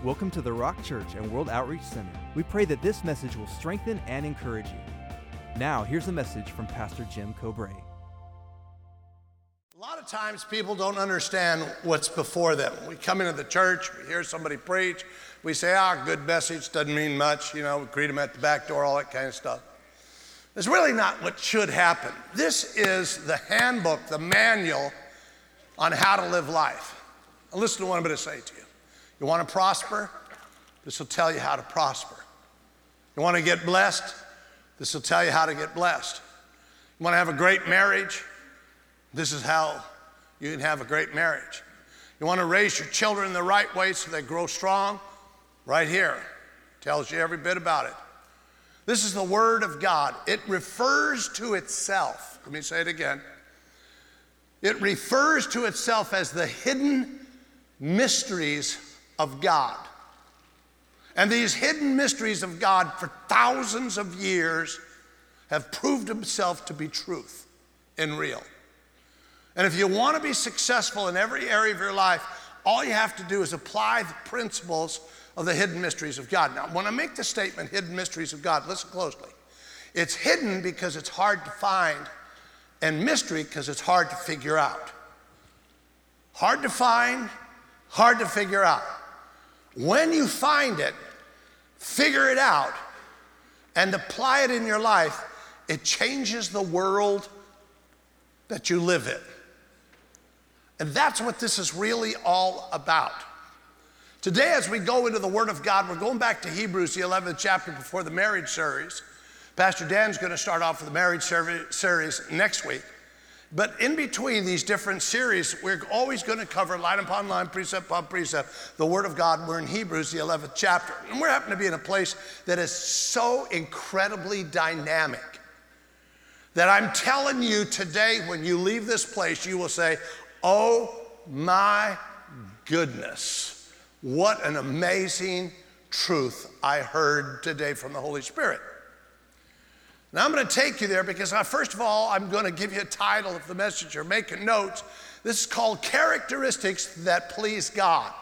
Welcome to the Rock Church and World Outreach Center. We pray that this message will strengthen and encourage you. Now, here's a message from Pastor Jim Cobrae. A lot of times people don't understand what's before them. We come into the church, we hear somebody preach, we say, good message, doesn't mean much, we greet them at the back door, all that kind of stuff. It's really not what should happen. This is the handbook, the manual on how to live life. Now listen to what I'm going to say to you. You want to prosper? This will tell you how to prosper. You want to get blessed? This will tell you how to get blessed. You want to have a great marriage? This is how you can have a great marriage. You want to raise your children in the right way so they grow strong? Right here. Tells you every bit about it. This is the Word of God. It refers to itself. Let me say it again. It refers to itself as the hidden mysteries of God. And these hidden mysteries of God for thousands of years have proved themselves to be truth and real. And if you want to be successful in every area of your life, all you have to do is apply the principles of the hidden mysteries of God. Now, when I make the statement, hidden mysteries of God, listen closely. It's hidden because it's hard to find, and mystery because it's hard to figure out. Hard to find, hard to figure out. When you find it, figure it out, and apply it in your life, it changes the world that you live in. And that's what this is really all about. Today, as we go into the Word of God, we're going back to Hebrews, the 11th chapter before the marriage series. Pastor Dan's going to start off with the marriage series next week. But in between these different series, we're always going to cover line upon line, precept upon precept, the Word of God. We're in Hebrews, the 11th chapter. And we happen to be in a place that is so incredibly dynamic that I'm telling you today, when you leave this place, you will say, oh my goodness, what an amazing truth I heard today from the Holy Spirit. Now I'm going to take you there because first of all, I'm going to give you a title of the message. You're making notes. This is called Characteristics That Please God.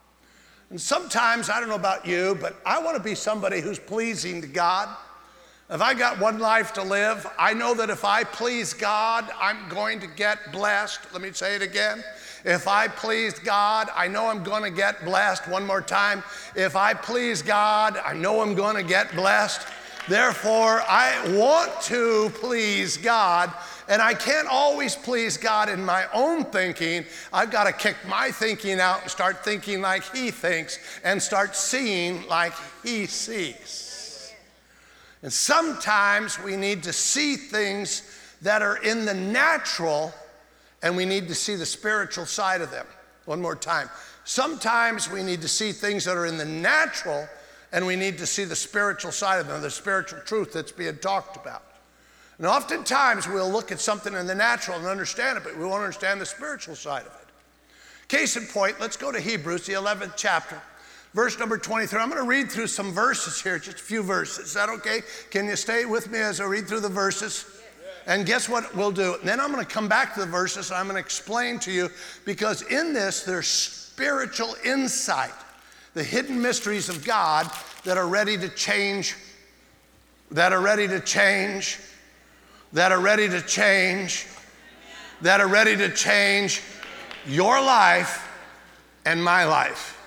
And sometimes, I don't know about you, but I want to be somebody who's pleasing to God. If I got one life to live, I know that if I please God, I'm going to get blessed. Let me say it again. If I please God, I know I'm going to get blessed. One more time. If I please God, I know I'm going to get blessed. Therefore, I want to please God, and I can't always please God in my own thinking. I've got to kick my thinking out and start thinking like He thinks and start seeing like He sees. And sometimes we need to see things that are in the natural, and we need to see the spiritual side of them. One more time. Sometimes we need to see things that are in the natural, and we need to see the spiritual side of them, the spiritual truth that's being talked about. And oftentimes we'll look at something in the natural and understand it, but we won't understand the spiritual side of it. Case in point, let's go to Hebrews, the 11th chapter, verse number 23. I'm going to read through some verses here, just a few verses. Is that okay? Can you stay with me as I read through the verses? And guess what we'll do? And then I'm going to come back to the verses and I'm going to explain to you, because in this there's spiritual insight. The hidden mysteries of God that are ready to change, that are ready to change, that are ready to change, that are ready to change your life and my life.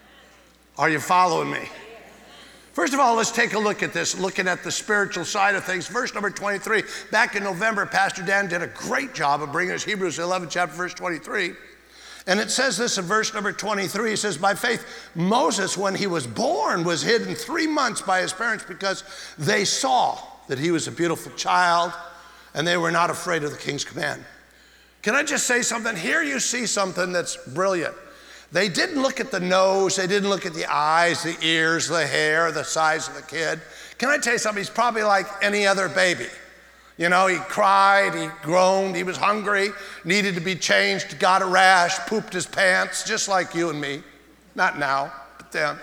Are you following me? First of all, let's take a look at this, looking at the spiritual side of things. Verse number 23, back in November, Pastor Dan did a great job of bringing us Hebrews 11, chapter verse 23. And it says this in verse number 23, he says, by faith, Moses, when he was born, was hidden 3 months by his parents because they saw that he was a beautiful child and they were not afraid of the king's command. Can I just say something? Here you see something that's brilliant. They didn't look at the nose, they didn't look at the eyes, the ears, the hair, the size of the kid. Can I tell you something? He's probably like any other baby. He cried, he groaned, he was hungry, needed to be changed, got a rash, pooped his pants, just like you and me. Not now, but then.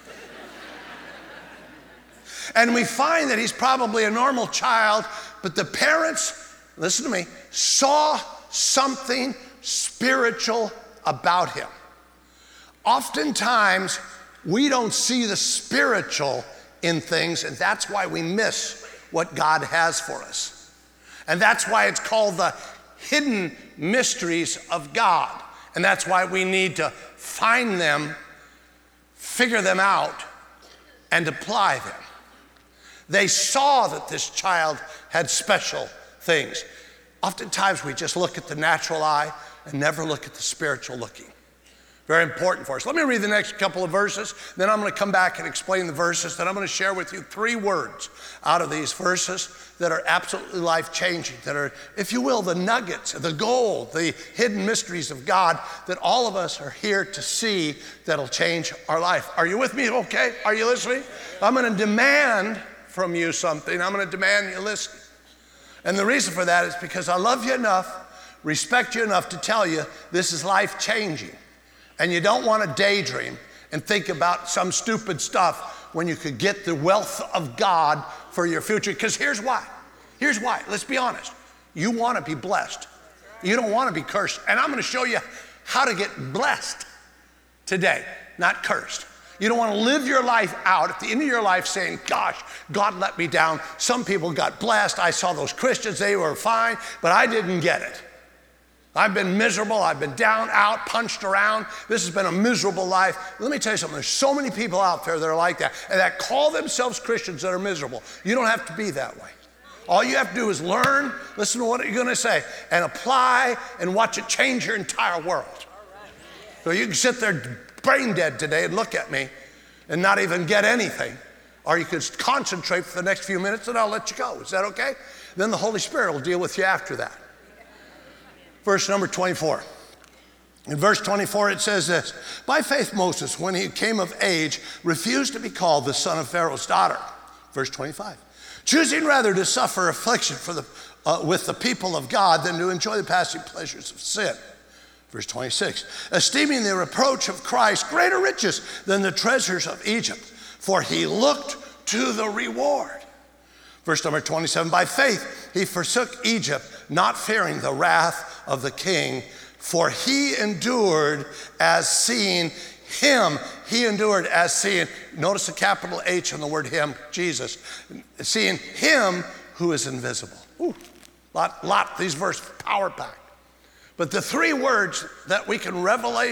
And we find that he's probably a normal child, but the parents, listen to me, saw something spiritual about him. Oftentimes, We don't see the spiritual in things, and that's why we miss what God has for us. And that's why it's called the hidden mysteries of God. And that's why we need to find them, figure them out, and apply them. They saw that this child had special things. Oftentimes we just look at the natural eye and never look at the spiritual looking. Very important for us. Let me read the next couple of verses, then I'm going to come back and explain the verses. Then I'm going to share with you 3 words out of these verses that are absolutely life-changing, that are, if you will, the nuggets, the gold, the hidden mysteries of God that all of us are here to see that'll change our life. Are you with me? Okay? Are you listening? I'm going to demand from you something. I'm going to demand you listen. And the reason for that is because I love you enough, respect you enough to tell you this is life-changing. And you don't want to daydream and think about some stupid stuff when you could get the wealth of God for your future. Because here's why. Here's why. Let's be honest. You want to be blessed. You don't want to be cursed. And I'm going to show you how to get blessed today, not cursed. You don't want to live your life out at the end of your life saying, gosh, God let me down. Some people got blessed. I saw those Christians. They were fine, but I didn't get it. I've been miserable. I've been down, out, punched around. This has been a miserable life. Let me tell you something. There's so many people out there that are like that and that call themselves Christians that are miserable. You don't have to be that way. All you have to do is learn, listen to what you're going to say, and apply and watch it change your entire world. So you can sit there brain dead today and look at me and not even get anything. Or you could concentrate for the next few minutes and I'll let you go. Is that okay? Then the Holy Spirit will deal with you after that. Verse number 24. In verse 24 it says this, by faith Moses, when he came of age, refused to be called the son of Pharaoh's daughter. Verse 25. Choosing rather to suffer affliction with the people of God than to enjoy the passing pleasures of sin. Verse 26. Esteeming the reproach of Christ greater riches than the treasures of Egypt, for he looked to the reward. Verse number 27, by faith he forsook Egypt, not fearing the wrath of the king, for he endured as seeing him. He endured as seeing, notice the capital H in the word him, Jesus, seeing him who is invisible. Ooh, lot, these verses, power packed. But the 3 words that we can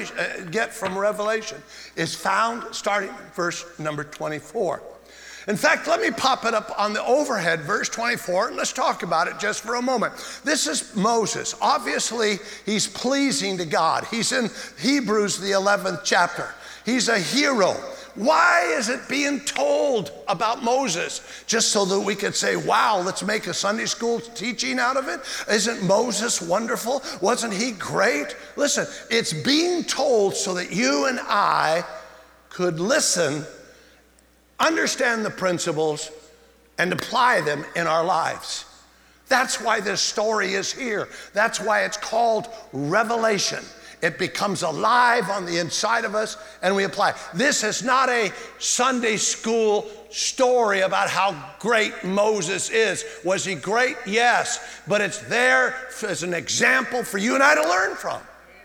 get from Revelation is found starting in verse number 24. In fact, let me pop it up on the overhead, verse 24, and let's talk about it just for a moment. This is Moses. Obviously, he's pleasing to God. He's in Hebrews, the 11th chapter. He's a hero. Why is it being told about Moses? Just so that we could say, wow, let's make a Sunday school teaching out of it? Isn't Moses wonderful? Wasn't he great? Listen, it's being told so that you and I could listen, understand the principles, and apply them in our lives. That's why this story is here. That's why it's called Revelation. It becomes alive on the inside of us and we apply. This is not a Sunday school story about how great Moses is. Was he great? Yes. But it's there as an example for you and I to learn from.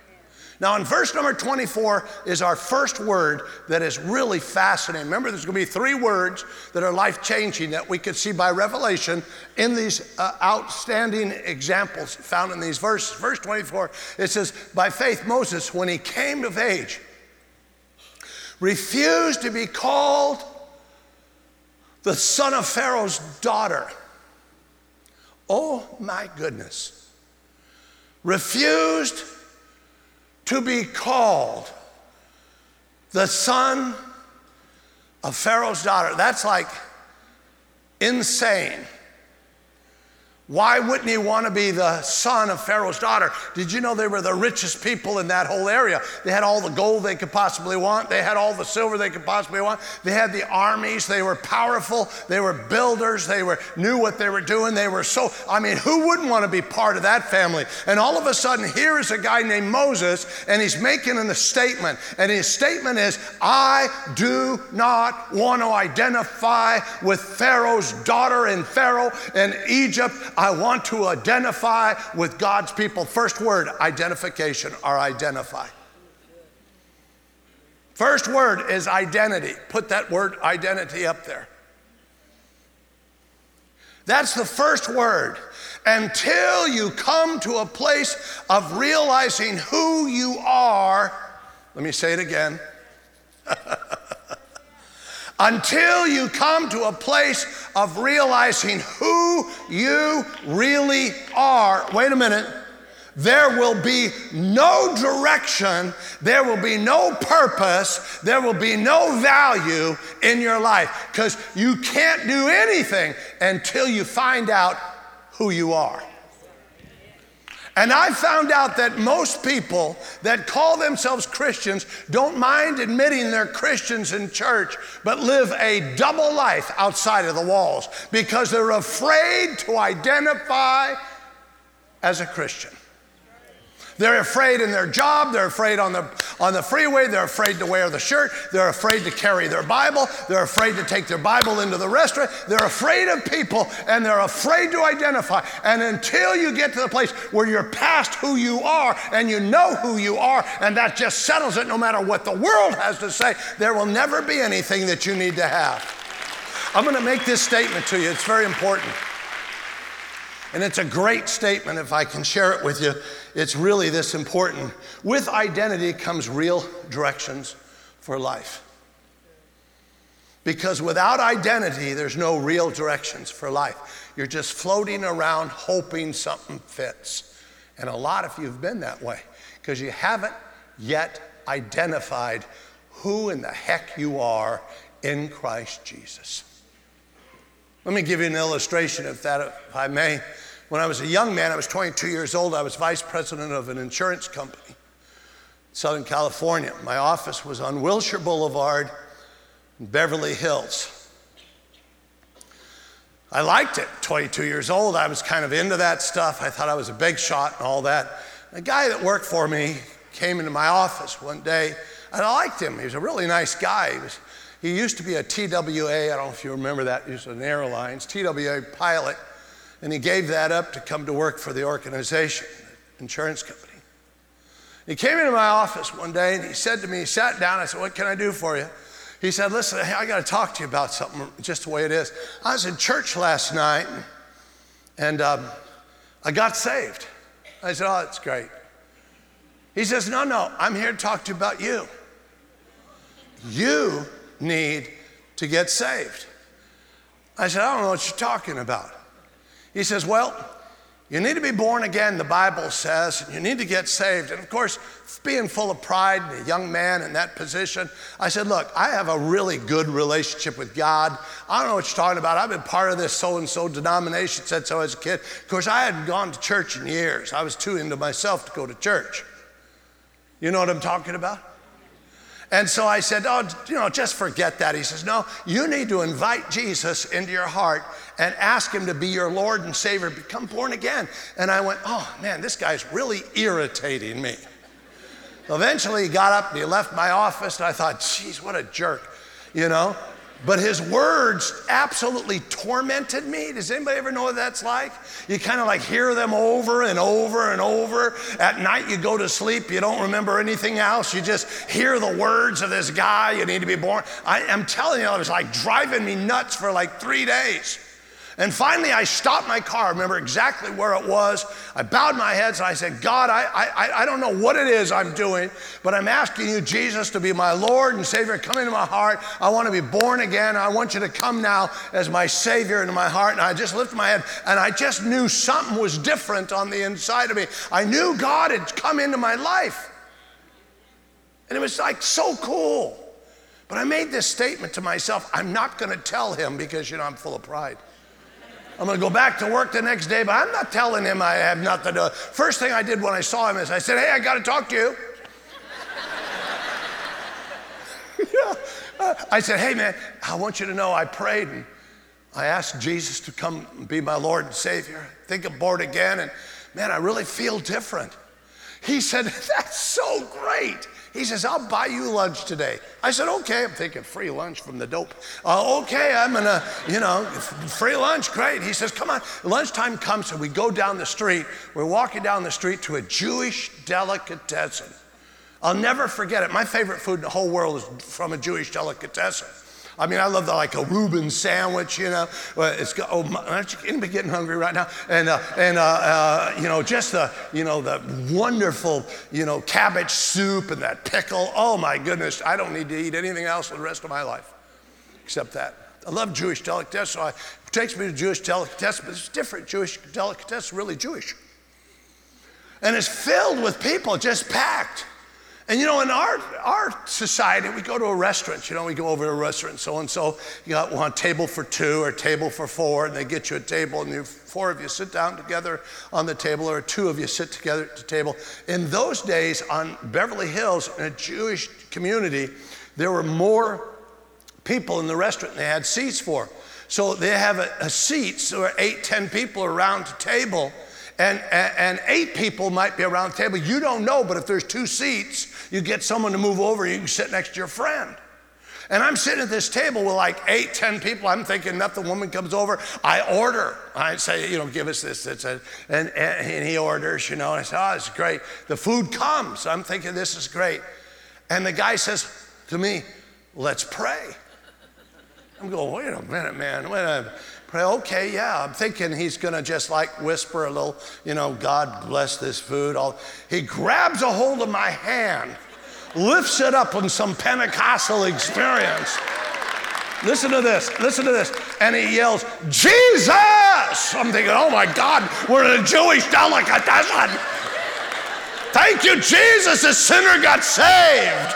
Now in verse number 24 is our first word that is really fascinating. Remember, there's going to be 3 words that are life-changing that we could see by revelation in these outstanding examples found in these verses. Verse 24, it says, by faith Moses, when he came of age, refused to be called the son of Pharaoh's daughter. Oh my goodness. Refused to be called the son of Pharaoh's daughter. That's like insane. Why wouldn't he want to be the son of Pharaoh's daughter? Did you know they were the richest people in that whole area? They had all the gold they could possibly want. They had all the silver they could possibly want. They had the armies. They were powerful. They were builders. They knew what they were doing. They were who wouldn't want to be part of that family? And all of a sudden, here is a guy named Moses, and he's making a statement. And his statement is, I do not want to identify with Pharaoh's daughter and Pharaoh and Egypt. I want to identify with God's people. First word, identification, or identify. First word is identity. Put that word identity up there. That's the first word. Until you come to a place of realizing who you are, let me say it again. Until you come to a place of realizing who you really are, wait a minute, there will be no direction, there will be no purpose, there will be no value in your life, because you can't do anything until you find out who you are. And I found out that most people that call themselves Christians don't mind admitting they're Christians in church, but live a double life outside of the walls because they're afraid to identify as a Christian. They're afraid in their job, they're afraid on the freeway, they're afraid to wear the shirt, they're afraid to carry their Bible, they're afraid to take their Bible into the restaurant, they're afraid of people, and they're afraid to identify. And until you get to the place where you're past who you are and you know who you are, and that just settles it no matter what the world has to say, there will never be anything that you need to have. I'm going to make this statement to you. It's very important. And it's a great statement if I can share it with you. It's really this important. With identity comes real directions for life. Because without identity, there's no real directions for life. You're just floating around hoping something fits. And a lot of you have been that way because you haven't yet identified who in the heck you are in Christ Jesus. Let me give you an illustration if I may. When I was a young man, I was 22 years old, I was vice president of an insurance company in Southern California. My office was on Wilshire Boulevard in Beverly Hills. I liked it. 22 years old, I was kind of into that stuff. I thought I was a big shot and all that. The guy that worked for me came into my office one day, and I liked him. He was a really nice guy. He used to be a TWA, I don't know if you remember that, he was an airlines, TWA pilot, and he gave that up to come to work for the organization, insurance company. He came into my office one day and he said to me, he sat down, I said, what can I do for you? He said, listen, I got to talk to you about something, just the way it is. I was in church last night and I got saved. I said, oh, that's great. He says, no, I'm here to talk to you about you. You need to get saved. I said, I don't know what you're talking about. He says, well, you need to be born again, the Bible says, and you need to get saved. And of course, being full of pride and a young man in that position, I said, look, I have a really good relationship with God. I don't know what you're talking about. I've been part of this so-and-so denomination, said so as a kid. Of course, I hadn't gone to church in years. I was too into myself to go to church. You know what I'm talking about? And so I said, just forget that. He says, no, you need to invite Jesus into your heart and ask him to be your Lord and Savior, become born again. And I went, oh man, this guy's really irritating me. Eventually he got up and he left my office and I thought, geez, what a jerk, But his words absolutely tormented me. Does anybody ever know what that's like? You kind of like hear them over and over and over. At night you go to sleep, you don't remember anything else. You just hear the words of this guy, you need to be born. I'm telling you, it was like driving me nuts for like 3 days. And finally I stopped my car, I remember exactly where it was. I bowed my head and I said, God, I don't know what it is I'm doing, but I'm asking you, Jesus, to be my Lord and Savior. Come into my heart. I want to be born again. I want you to come now as my Savior into my heart. And I just lifted my head and I just knew something was different on the inside of me. I knew God had come into my life. And it was like so cool. But I made this statement to myself, I'm not going to tell him because, I'm full of pride. I'm going to go back to work the next day, but I'm not telling him I have nothing to do. First thing I did when I saw him is I said, hey, I got to talk to you. I said, hey, man, I want you to know I prayed and I asked Jesus to come and be my Lord and Savior. I think I'm born again, and man, I really feel different. He said, that's so great. He says, I'll buy you lunch today. I said, okay. I'm thinking free lunch from the dope. Okay, I'm gonna, free lunch, great. He says, come on. Lunchtime comes, so we go down the street. We're walking down the street to a Jewish delicatessen. I'll never forget it. My favorite food in the whole world is from a Jewish delicatessen. I mean, I love like a Reuben sandwich, you know. It's got, aren't you anybody getting hungry right now? And you know, just the wonderful, cabbage soup and that pickle. Oh my goodness, I don't need to eat anything else for the rest of my life except that. I love Jewish delicatessen, so it takes me to Jewish delicatessen, but it's different. Jewish delicatessen, really Jewish. And it's filled with people, just packed. And in our society, we go to a restaurant. We go over to a restaurant, so-and-so, you want a table for 2 or a table for 4, and they get you a table, and 4 of you sit down together on the table, or 2 of you sit together at the table. In those days, on Beverly Hills, in a Jewish community, there were more people in the restaurant than they had seats for. So they have a seat, so 8, 10 people around the table, and 8 people might be around the table. You don't know, but if there's 2 seats, you get someone to move over, you can sit next to your friend. And I'm sitting at this table with like 8, 10 people. I'm thinking nothing. Woman comes over. I order. I say, give us this. And he orders, and I say, oh, this is great. The food comes. I'm thinking this is great. And the guy says to me, let's pray. I'm going, wait a minute, man. Pray, okay, yeah. I'm thinking he's going to just like whisper a little, God bless this food. He grabs a hold of my hand, lifts it up in some Pentecostal experience. Listen to this. And he yells, Jesus! I'm thinking, oh my God, we're in a Jewish delicatessen. Thank you, Jesus, the sinner got saved.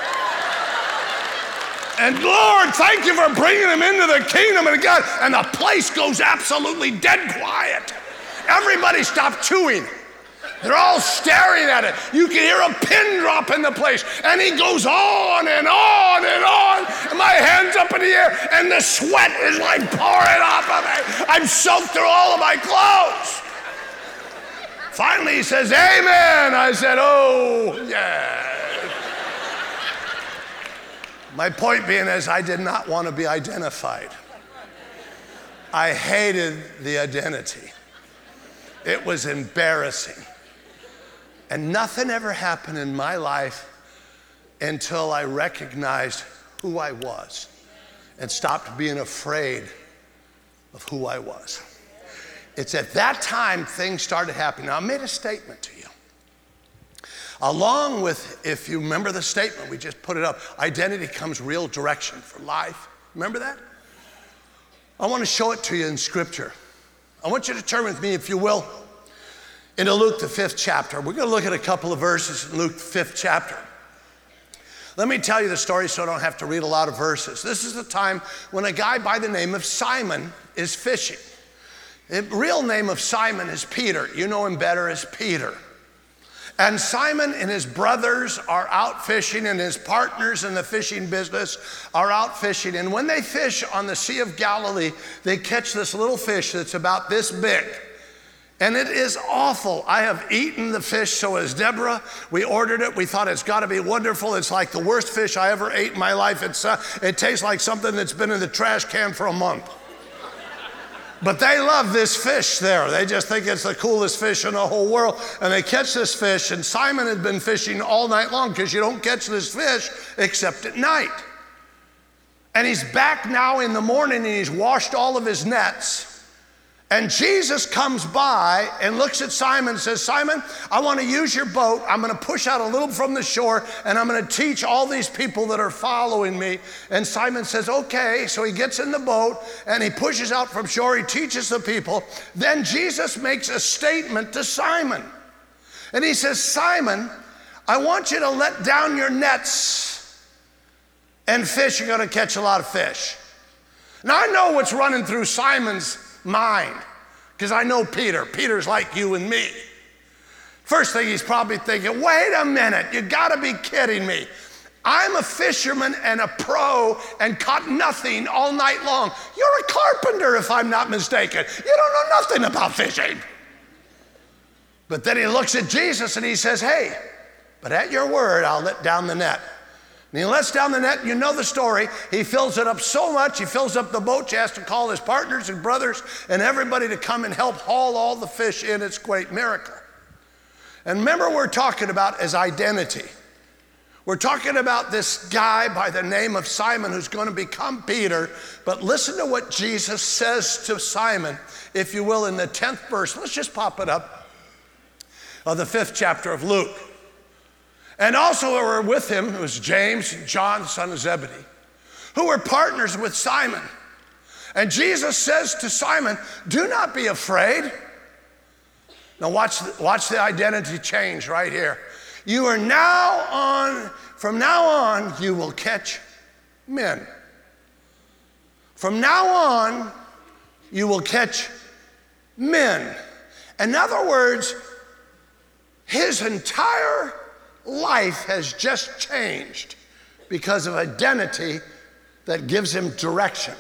And Lord, thank you for bringing him into the kingdom of God. And the place goes absolutely dead quiet. Everybody stopped chewing. They're all staring at it. You can hear a pin drop in the place. And he goes on and on and on. And my hand's up in the air. And the sweat is like pouring off of me. I'm soaked through all of my clothes. Finally, he says, amen. I said, oh, yeah. My point being is I did not want to be identified. I hated the identity. It was embarrassing. And nothing ever happened in my life until I recognized who I was and stopped being afraid of who I was. It's at that time things started happening. Now, I made a statement to you. Along with, if you remember the statement, we just put it up, identity comes real direction for life. Remember that? I want to show it to you in Scripture. I want you to turn with me, if you will, into Luke, the 5th chapter. We're going to look at a couple of verses in Luke, the 5th chapter. Let me tell you the story so I don't have to read a lot of verses. This is the time when a guy by the name of Simon is fishing. The real name of Simon is Peter. You know him better as Peter. And Simon and his brothers are out fishing, and his partners in the fishing business are out fishing. And when they fish on the Sea of Galilee, they catch this little fish that's about this big. And it is awful. I have eaten the fish, so has Deborah. We ordered it. We thought it's got to be wonderful. It's like the worst fish I ever ate in my life. It tastes like something that's been in the trash can for a month. But they love this fish there. They just think it's the coolest fish in the whole world. And they catch this fish, and Simon had been fishing all night long because you don't catch this fish except at night. And he's back now in the morning, and he's washed all of his nets. And Jesus comes by and looks at Simon and says, Simon, I want to use your boat. I'm going to push out a little from the shore, and I'm going to teach all these people that are following me. And Simon says, okay. So he gets in the boat, and he pushes out from shore. He teaches the people. Then Jesus makes a statement to Simon. And he says, Simon, I want you to let down your nets and fish. You're going to catch a lot of fish. Now, I know what's running through Simon's mind, because I know Peter. Peter's like you and me. First thing he's probably thinking, wait a minute, you gotta be kidding me. I'm a fisherman and a pro and caught nothing all night long. You're a carpenter, if I'm not mistaken. You don't know nothing about fishing. But then he looks at Jesus and he says, hey, but at your word, I'll let down the net. And he lets down the net. You know the story. He fills it up so much, he fills up the boat. He has to call his partners and brothers and everybody to come and help haul all the fish in. It's a great miracle. And remember, we're talking about is identity. We're talking about this guy by the name of Simon who's going to become Peter. But listen to what Jesus says to Simon, if you will, in the 10th verse. Let's just pop it up, of the 5th chapter of Luke. And also who were with him, it was James and John, son of Zebedee, who were partners with Simon. And Jesus says to Simon, do not be afraid. Now watch the identity change right here. You are from now on, you will catch men. From now on, you will catch men. In other words, his entire life has just changed because of identity that gives him direction.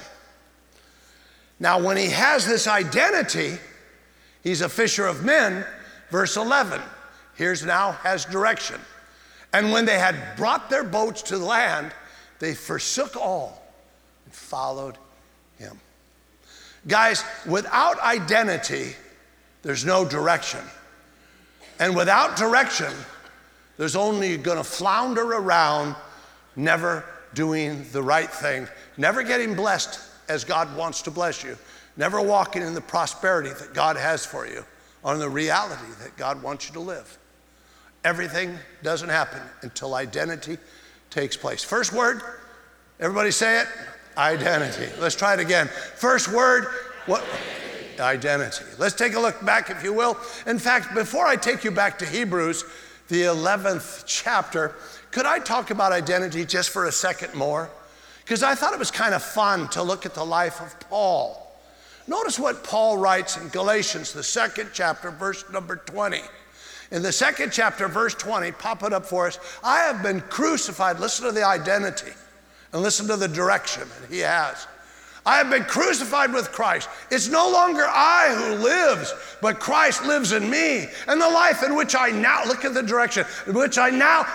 Now, when he has this identity, he's a fisher of men, verse 11. Here's now has direction. And when they had brought their boats to land, they forsook all and followed him. Guys, without identity, there's no direction. And without direction, there's only going to flounder around, never doing the right thing, never getting blessed as God wants to bless you, never walking in the prosperity that God has for you, or in the reality that God wants you to live. Everything doesn't happen until identity takes place. First word, everybody say it, identity. Let's try it again. First word, what? Identity. Let's take a look back, if you will. In fact, before I take you back to Hebrews, the 11th chapter, could I talk about identity just for a second more? Because I thought it was kind of fun to look at the life of Paul. Notice what Paul writes in Galatians, the 2nd chapter, verse number 20. In the 2nd chapter, verse 20, pop it up for us. I have been crucified. Listen to the identity and listen to the direction that he has. I have been crucified with Christ. It's no longer I who lives, but Christ lives in me. And the life in which I now, look at the direction, which I now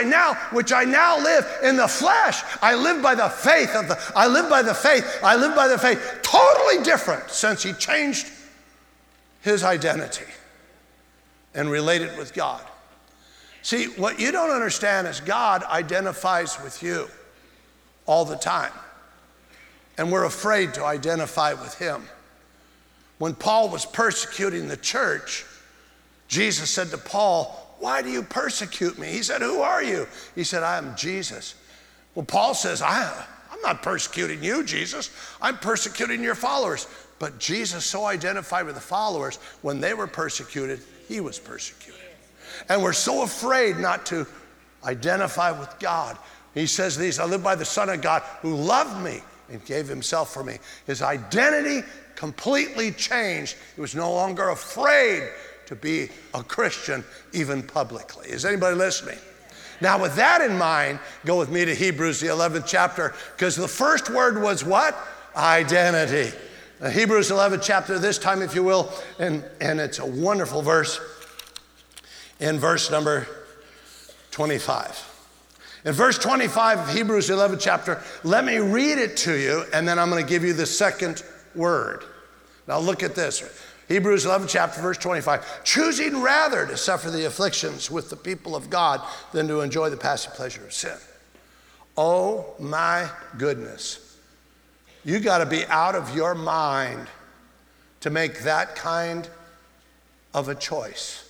live in the flesh. I live by the faith. I live by the faith. Totally different since he changed his identity and related with God. See, what you don't understand is God identifies with you all the time. And we're afraid to identify with him. When Paul was persecuting the church, Jesus said to Paul, why do you persecute me? He said, who are you? He said, I am Jesus. Well, Paul says, I'm not persecuting you, Jesus. I'm persecuting your followers. But Jesus so identified with the followers, when they were persecuted, he was persecuted. And we're so afraid not to identify with God. He says these, I live by the Son of God who loved me and gave himself for me. His identity completely changed. He was no longer afraid to be a Christian, even publicly. Is anybody listening? Now, with that in mind, go with me to Hebrews, the 11th chapter, because the first word was what? Identity. Hebrews 11th chapter, this time, if you will, and it's a wonderful verse in verse number 25. In verse 25 of Hebrews 11th chapter, let me read it to you, and then I'm going to give you the second word. Now look at this. Hebrews 11th chapter, verse 25. Choosing rather to suffer the afflictions with the people of God than to enjoy the passive pleasure of sin. Oh my goodness. You got to be out of your mind to make that kind of a choice.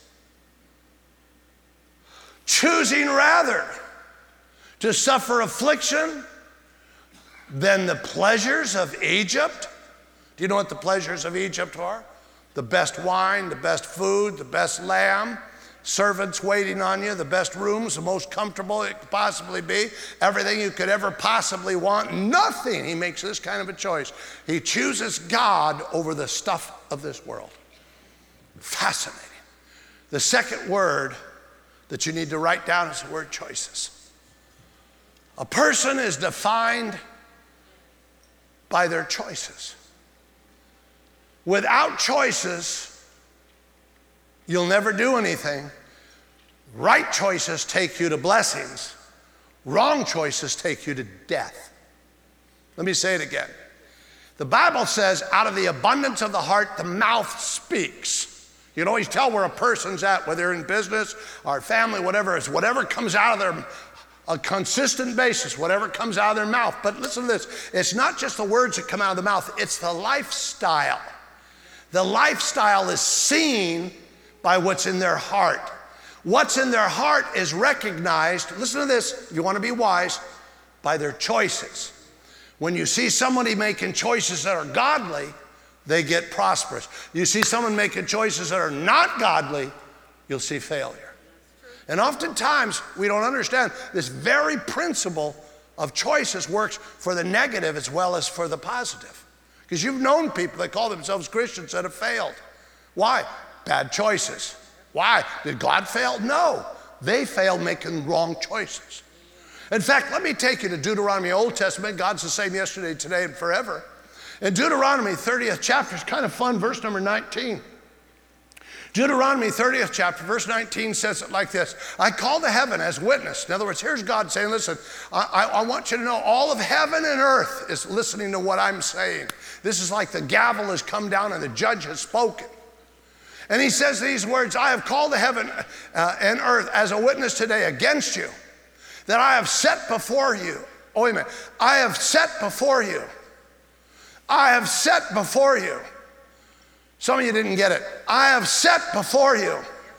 Choosing rather to suffer affliction than the pleasures of Egypt. Do you know what the pleasures of Egypt are? The best wine, the best food, the best lamb, servants waiting on you, the best rooms, the most comfortable it could possibly be, everything you could ever possibly want, nothing. He makes this kind of a choice. He chooses God over the stuff of this world. Fascinating. The second word that you need to write down is the word choices. A person is defined by their choices. Without choices, you'll never do anything. Right choices take you to blessings. Wrong choices take you to death. Let me say it again. The Bible says, out of the abundance of the heart, the mouth speaks. You can always tell where a person's at, whether in business or family, whatever. It's whatever comes out of their a consistent basis, whatever comes out of their mouth. But listen to this. It's not just the words that come out of the mouth. It's the lifestyle. The lifestyle is seen by what's in their heart. What's in their heart is recognized, listen to this, if you want to be wise, by their choices. When you see somebody making choices that are godly, they get prosperous. You see someone making choices that are not godly, you'll see failure. And oftentimes, we don't understand this very principle of choices works for the negative as well as for the positive. Because you've known people that call themselves Christians that have failed. Why? Bad choices. Why? Did God fail? No. They failed making wrong choices. In fact, let me take you to Deuteronomy, Old Testament. God's the same yesterday, today, and forever. In Deuteronomy 30th chapter, it's kind of fun, verse number 19. Deuteronomy 30th chapter, verse 19 says it like this. I call the heaven as witness. In other words, here's God saying, listen, I want you to know all of heaven and earth is listening to what I'm saying. This is like the gavel has come down and the judge has spoken. And he says these words, I have called the heaven and earth as a witness today against you, that I have set before you. Oh, wait a minute. I have set before you. I have set before you. Some of you didn't get it. I have set before you.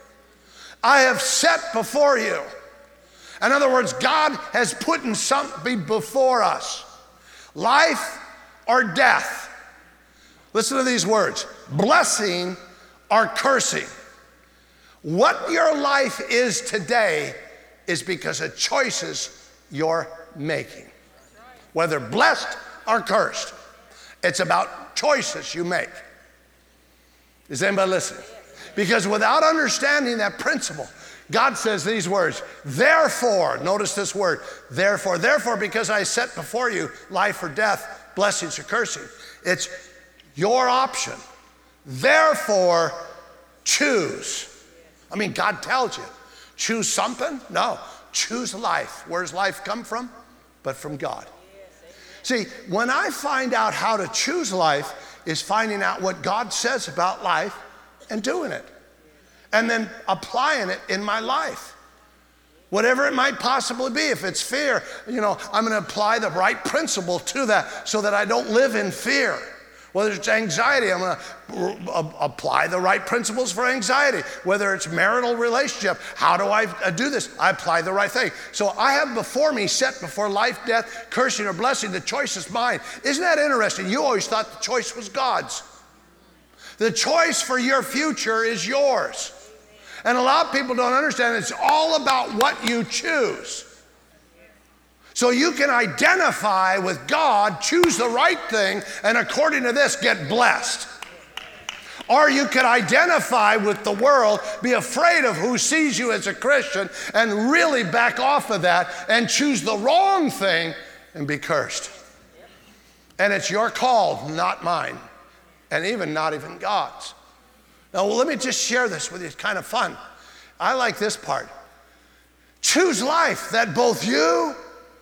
I have set before you. In other words, God has put in something before us. Life or death. Listen to these words. Blessing or cursing. What your life is today is because of choices you're making. Whether blessed or cursed. It's about choices you make. Is anybody listening? Because without understanding that principle, God says these words, therefore, notice this word, therefore, because I set before you life or death, blessings or cursing. It's your option. Therefore, choose. I mean, God tells you, choose something? No, choose life. Where does life come from? But from God. See, when I find out how to choose life, is finding out what God says about life and doing it. And then applying it in my life. Whatever it might possibly be. If it's fear, I'm going to apply the right principle to that so that I don't live in fear. Whether it's anxiety, I'm going to apply the right principles for anxiety. Whether it's marital relationship, how do I do this? I apply the right thing. So I have before me, set before life, death, cursing or blessing, the choice is mine. Isn't that interesting? You always thought the choice was God's. The choice for your future is yours. And a lot of people don't understand it's all about what you choose. So you can identify with God, choose the right thing, and according to this, get blessed. Or you can identify with the world, be afraid of who sees you as a Christian, and really back off of that and choose the wrong thing and be cursed. And it's your call, not mine, and not even God's. Now, let me just share this with you. It's kind of fun. I like this part. Choose life that both you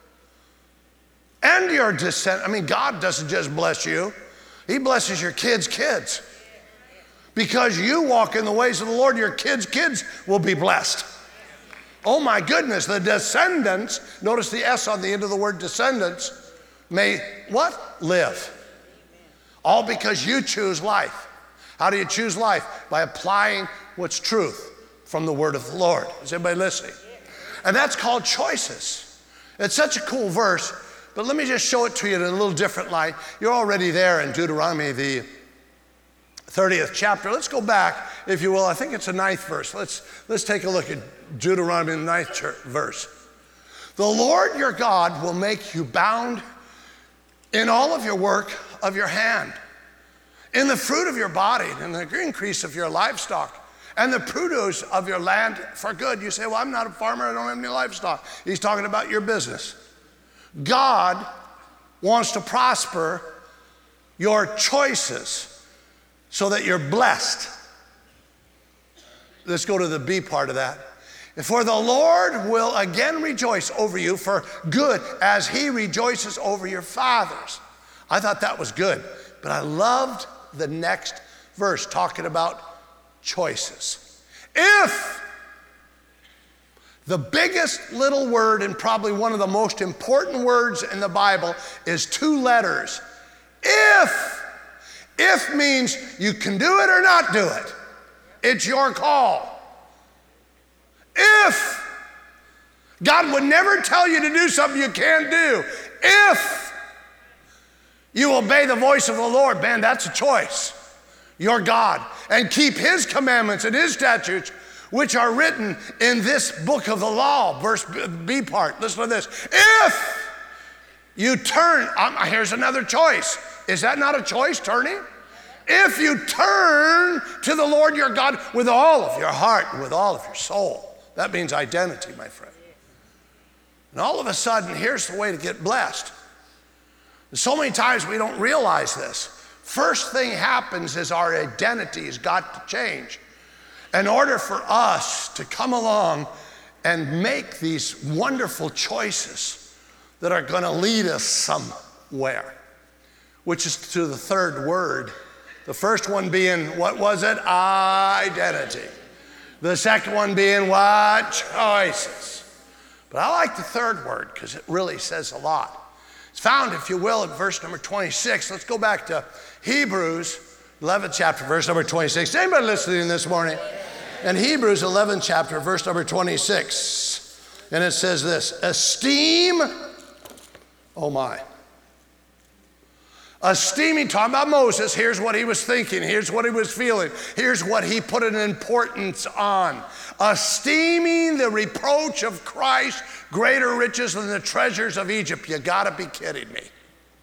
and your descendants. God doesn't just bless you. He blesses your kids. Because you walk in the ways of the Lord, your kids will be blessed. Oh my goodness, the descendants, notice the S on the end of the word descendants, may what? Live. All because you choose life. How do you choose life? By applying what's truth from the word of the Lord. Is everybody listening? And that's called choices. It's such a cool verse. But let me just show it to you in a little different light. You're already there in Deuteronomy, the 30th chapter. Let's go back, if you will. I think it's the 9th verse. Let's take a look at Deuteronomy, the 9th verse. The Lord your God will make you bound in all of your work of your hand, in the fruit of your body, and the increase of your livestock, and the produce of your land for good. You say, well, I'm not a farmer. I don't have any livestock. He's talking about your business. God wants to prosper your choices so that you're blessed. Let's go to the B part of that. For the Lord will again rejoice over you for good as he rejoices over your fathers. I thought that was good, but I loved the next verse talking about choices. If The biggest little word and probably one of the most important words in the Bible is 2 letters. If. If means you can do it or not do it. It's your call. If. God would never tell you to do something you can't do. If you obey the voice of the Lord, man, that's a choice. Your God. And keep his commandments and his statutes, which are written in this book of the law. Verse B part. Listen to this. If you turn, here's another choice. Is that not a choice, turning? If you turn to the Lord your God with all of your heart and with all of your soul. That means identity, my friend. And all of a sudden, here's the way to get blessed. So many times we don't realize this. First thing happens is our identity has got to change. In order for us to come along and make these wonderful choices that are going to lead us somewhere, which is to the third word. The first one being, what was it? Identity. The second one being what? Choices. But I like the third word because it really says a lot. It's found, if you will, in verse number 26. Let's go back to Hebrews 11th chapter, verse number 26. Anybody listening this morning? In Hebrews 11th chapter, verse number 26. And it says this, esteem, oh my. Esteeming, talking about Moses, here's what he was thinking, here's what he was feeling, here's what he put an importance on. Esteeming the reproach of Christ greater riches than the treasures of Egypt. You gotta be kidding me.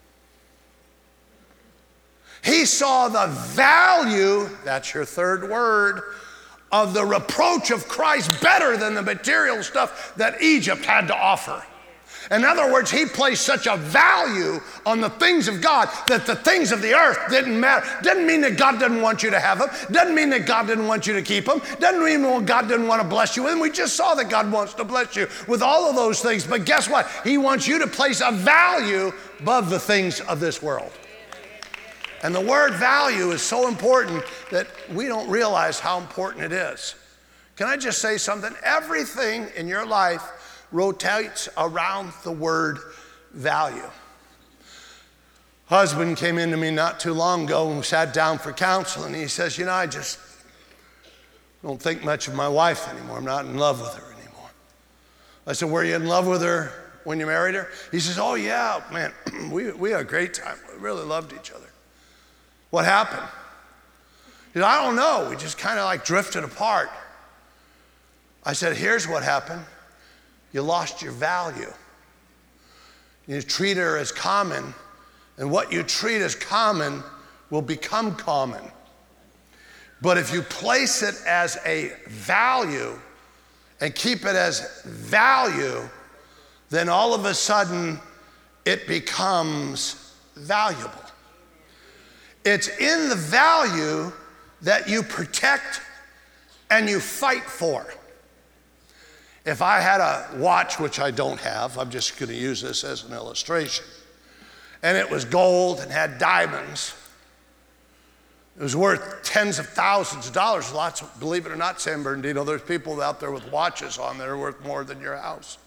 He saw the value, that's your third word, of the reproach of Christ better than the material stuff that Egypt had to offer. In other words, he placed such a value on the things of God that the things of the earth didn't matter. Doesn't mean that God didn't want you to have them. Doesn't mean that God didn't want you to keep them. Doesn't mean that God didn't want to bless you with them. We just saw that God wants to bless you with all of those things. But guess what? He wants you to place a value above the things of this world. And the word value is so important that we don't realize how important it is. Can I just say something? Everything in your life rotates around the word value. Husband came into me not too long ago and sat down for counseling. He says, I just don't think much of my wife anymore. I'm not in love with her anymore. I said, were you in love with her when you married her? He says, oh yeah, man, we had a great time. We really loved each other. What happened? He said, I don't know. We just kind of like drifted apart. I said, here's what happened. You lost your value. You treat her as common, and what you treat as common will become common. But if you place it as a value and keep it as value, then all of a sudden it becomes valuable. It's in the value that you protect and you fight for. If I had a watch, which I don't have, I'm just going to use this as an illustration, and it was gold and had diamonds, it was worth tens of thousands of dollars. Lots of, believe it or not, San Bernardino, there's people out there with watches on that are worth more than your house.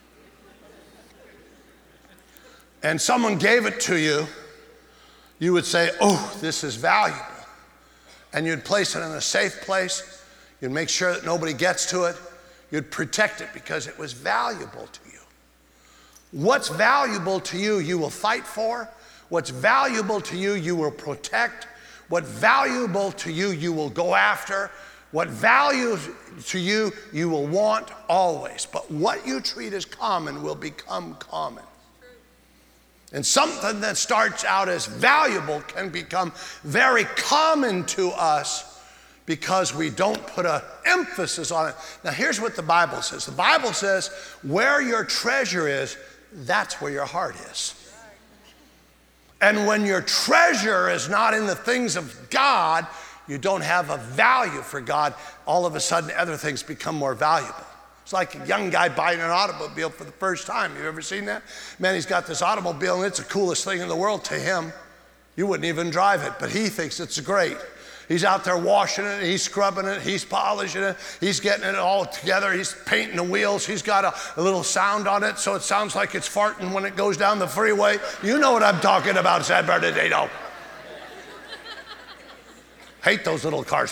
And someone gave it to you, you would say, oh, this is valuable. And you'd place it in a safe place. You'd make sure that nobody gets to it. You'd protect it because it was valuable to you. What's valuable to you, you will fight for. What's valuable to you, you will protect. What's valuable to you, you will go after. What values to you, you will want always. But what you treat as common will become common. And something that starts out as valuable can become very common to us because we don't put an emphasis on it. Now here's what the Bible says. The Bible says, where your treasure is, that's where your heart is. And when your treasure is not in the things of God, you don't have a value for God, all of a sudden other things become more valuable. It's like a young guy buying an automobile for the first time. You ever seen that? Man, he's got this automobile and it's the coolest thing in the world to him. You wouldn't even drive it, but he thinks it's great. He's out there washing it, he's scrubbing it, he's polishing it, he's getting it all together, he's painting the wheels, he's got a little sound on it so it sounds like it's farting when it goes down the freeway. You know what I'm talking about, San Bernardino. Hate those little cars.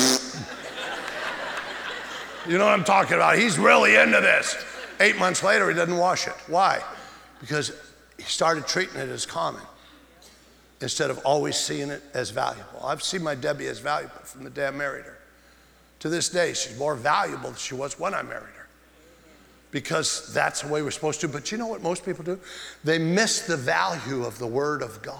You know what I'm talking about. He's really into this. 8 months later, he doesn't wash it. Why? Because he started treating it as common instead of always seeing it as valuable. I've seen my Debbie as valuable from the day I married her. To this day, she's more valuable than she was when I married her, because that's the way we're supposed to. But you know what most people do? They miss the value of the Word of God.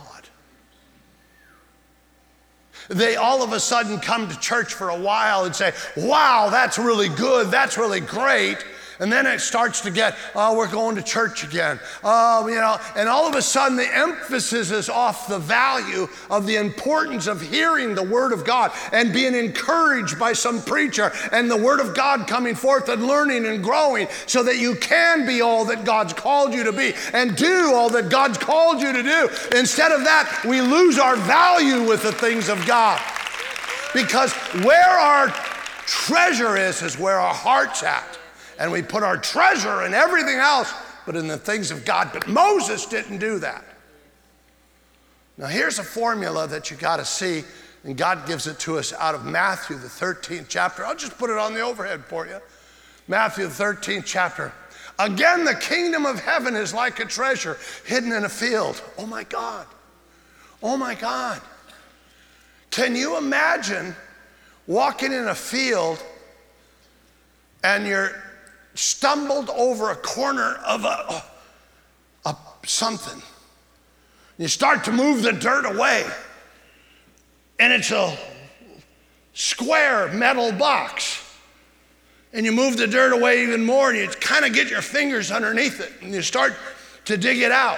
They all of a sudden come to church for a while and say, wow, that's really good, that's really great. And then it starts to get, oh, we're going to church again. And all of a sudden the emphasis is off the value of the importance of hearing the Word of God and being encouraged by some preacher and the Word of God coming forth and learning and growing so that you can be all that God's called you to be and do all that God's called you to do. Instead of that, we lose our value with the things of God. Because where our treasure is where our heart's at. And we put our treasure in everything else but in the things of God. But Moses didn't do that. Now here's a formula that you got to see, and God gives it to us out of Matthew, the 13th chapter. I'll just put it on the overhead for you. Matthew, the 13th chapter. Again, the kingdom of heaven is like a treasure hidden in a field. Oh my God. Oh my God. Can you imagine walking in a field and you're stumbled over a corner of a something. You start to move the dirt away, and it's a square metal box. And you move the dirt away even more, and you kind of get your fingers underneath it, and you start to dig it out.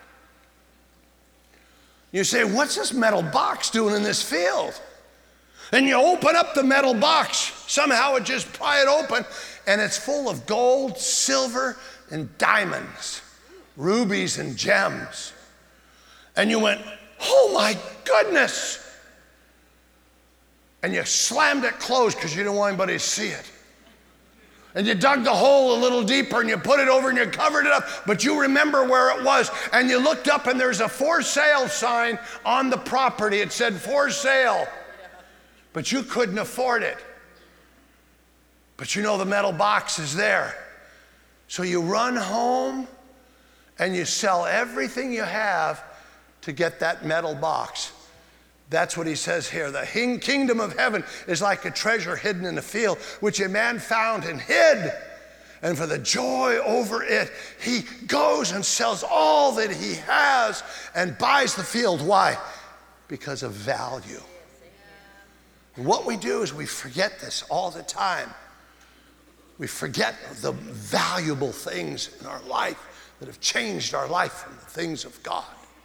You say, what's this metal box doing in this field? And you open up the metal box. Somehow it just pry it open, and it's full of gold, silver, and diamonds, rubies and gems. And you went, oh my goodness. And you slammed it closed because you didn't want anybody to see it. And you dug the hole a little deeper and you put it over and you covered it up, but you remember where it was. And you looked up and there's a for sale sign on the property. It said for sale, but you couldn't afford it. But you know the metal box is there. So you run home and you sell everything you have to get that metal box. That's what he says here. The kingdom of heaven is like a treasure hidden in a field, which a man found and hid. And for the joy over it, he goes and sells all that he has and buys the field. Why? Because of value. And what we do is we forget this all the time. We forget the valuable things in our life that have changed our life from the things of God.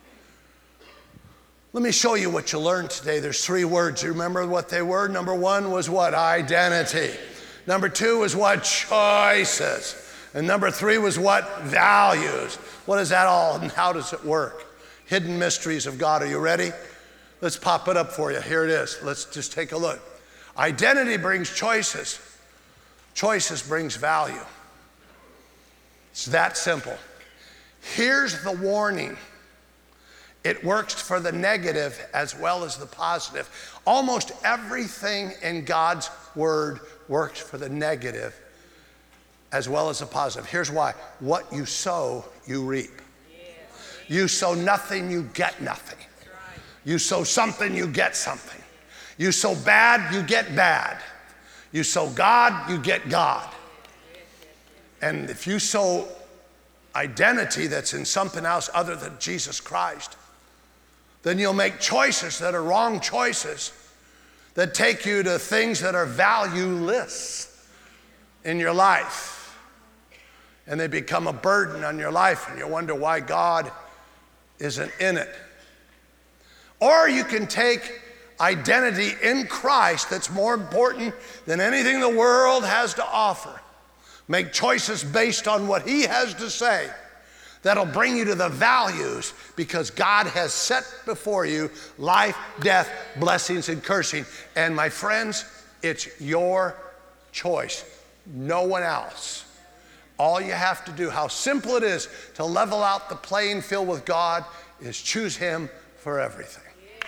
Let me show you what you learned today. There's 3 words. You remember what they were? Number 1 was what? Identity. Number 2 was what? Choices. And number 3 was what? Values. What is that all and how does it work? Hidden mysteries of God. Are you ready? Let's pop it up for you. Here it is. Let's just take a look. Identity brings choices. Choices brings value. It's that simple. Here's the warning. It works for the negative as well as the positive. Almost everything in God's word works for the negative as well as the positive. Here's why. What you sow, you reap. You sow nothing, you get nothing. You sow something, you get something. You sow bad, you get bad. You sow God, you get God. And if you sow identity that's in something else other than Jesus Christ, then you'll make choices that are wrong choices that take you to things that are valueless in your life. And they become a burden on your life, and you wonder why God isn't in it. Or you can take identity in Christ that's more important than anything the world has to offer. Make choices based on what he has to say. that'll bring you to the values, because God has set before you life, death, blessings, and cursing. And my friends, it's your choice, no one else. All you have to do, how simple it is to level out the playing field with God, is choose Him for everything.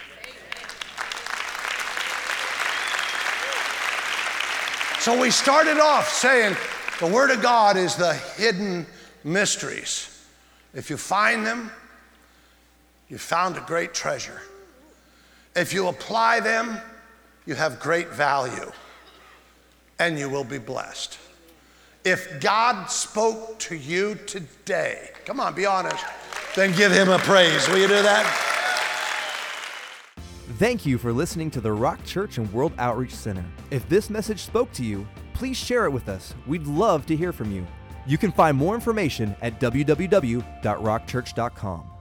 So we started off saying the Word of God is the hidden mysteries. If you find them, you found a great treasure. If you apply them, you have great value, and you will be blessed. If God spoke to you today, come on, be honest, then give Him a praise. Will you do that? Thank you for listening to the Rock Church and World Outreach Center. If this message spoke to you, please share it with us. We'd love to hear from you. You can find more information at www.rockchurch.com.